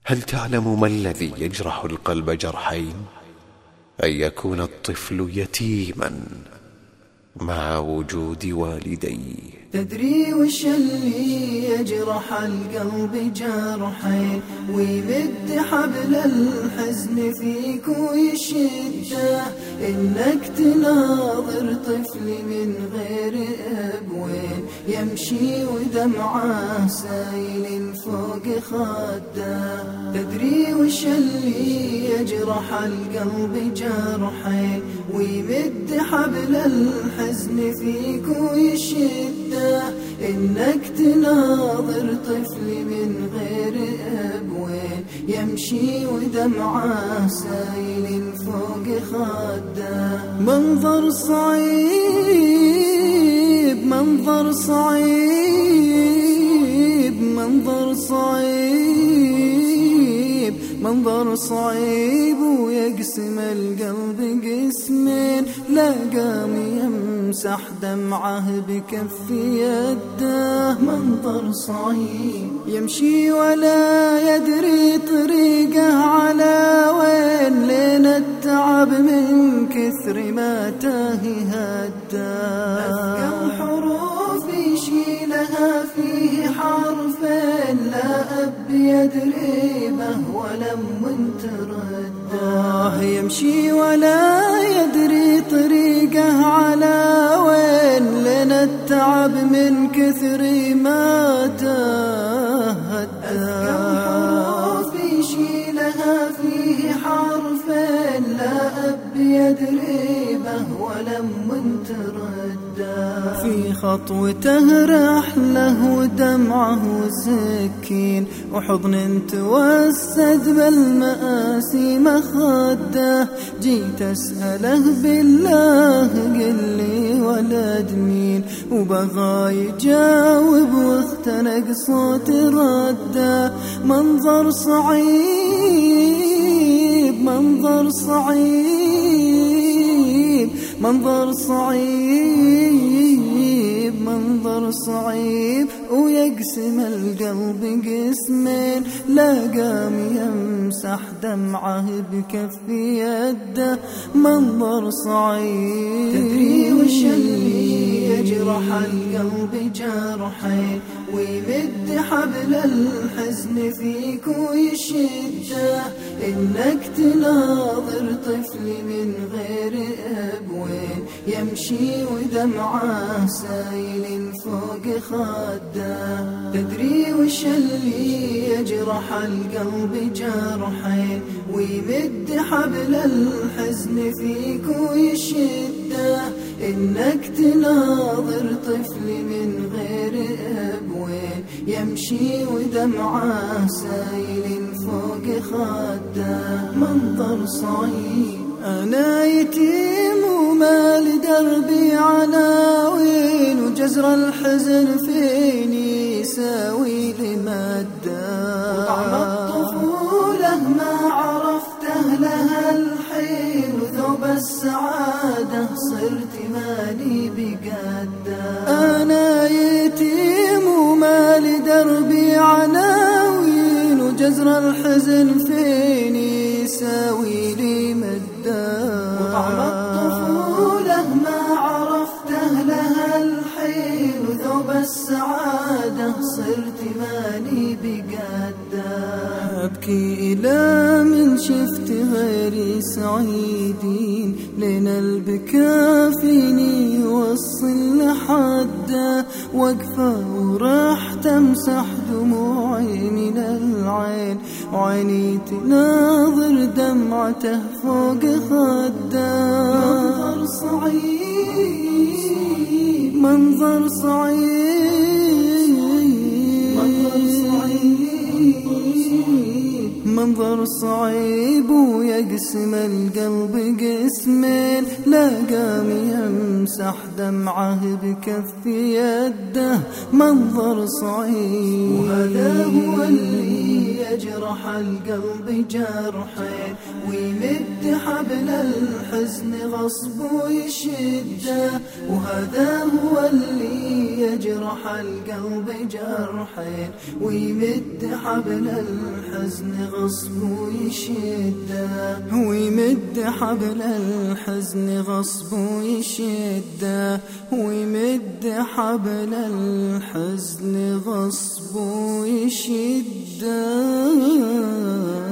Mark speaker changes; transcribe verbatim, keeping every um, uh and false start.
Speaker 1: هل تعلم ما الذي يجرح القلب جرحين؟ أن يكون الطفل يتيما مع وجود والديه.
Speaker 2: تدري وش اللي يجرح القلب جرحين ويمد حبل الحزن فيك ويشده؟ إنك تناظر طفل من غير أبوين يمشي ودمعه سايل فوق خده. تدري وش اللي يجرح القلب جرحين ويمد حبل الحزن فيك ويشده؟ إنك تناظر طفل من غير أبوين يمشي ودمعه سايل فوق خده. منظر صعيب منظر صعيب منظر صعيب منظر صعيب ويقسم القلب قسمين. لا قام يمسح دمعه بكف يده. منظر صعيب يمشي ولا يدري طريقه على وين، لين التعب من كثر ما تاهي هده. أثقل حروف يشيلها فيه حرفين لا أب يدري به ولم ترده. يمشي ولا يدري طريقه على وين، لين التعب من كثر ما تهدى. أثقل حروف يشيلها فيه حرفين لا أب يدري به ولم ترده. في خطوته رحله ودمعه سكين وحضن توسد بالمآسي مخده. جيت أسأله بالله قل لي ولد مين، وبغى يجاوب واختنق صوت رده. منظر صعيب منظر صعيب منظر صعيب منظر صعيب ويقسم القلب قسمين. لا قام يمسح دمعه بكف يده. منظر صعيب. تدري وش اللي يجرح القلب جرحين ويمد حبل الحزن فيك ويشده؟ إنك تناظر طفل من غير أبوين يمشي ودمعه سايل فوق خده. تدري وش اللي يجرح القلب جرحين ويمد حبل الحزن فيك ويشده؟ إنك تناظر طفل من غير أبوين يمشي ودمعه سايل فوق خده. منظر صعيب. أنا يتيم وما لدربي عناوين، وجزر الحزن فيني يساوي لي مده. وطعم الطفولة ما عرفته لها الحين، وثوب السعادة صرت مالي بقده. أنا يتيم وما لدربي عناوين، وجزر الحزن فيني يساوي لي مده. وطعم الطفولة ما عرفته لها الحين، وثوب السعادة صرت مالي بقده. أبكي إلى من شفت غيري سعيدين، لين البكا فيني يوصل لحده. وقفة وراح تمسح دموعي من العين، وعيني تناظر دمعته فوق خده. منظر صعيب منظر صعيب منظر صعيب منظر صعيب ويقسم القلب قسمين. لا قام يمسح دمعه بكف يده. منظر صعيب. وهذا هو اللي يجرح القلب جرحين ويمد حبل الحزن غصب ويشده. وهذا هو اللي يجرح القلب جرحين ويمد حبل الحزن غصب ويشده، ويمد حبل الحزن غصب ويشده، ويمد حبل الحزن غصب ويشده.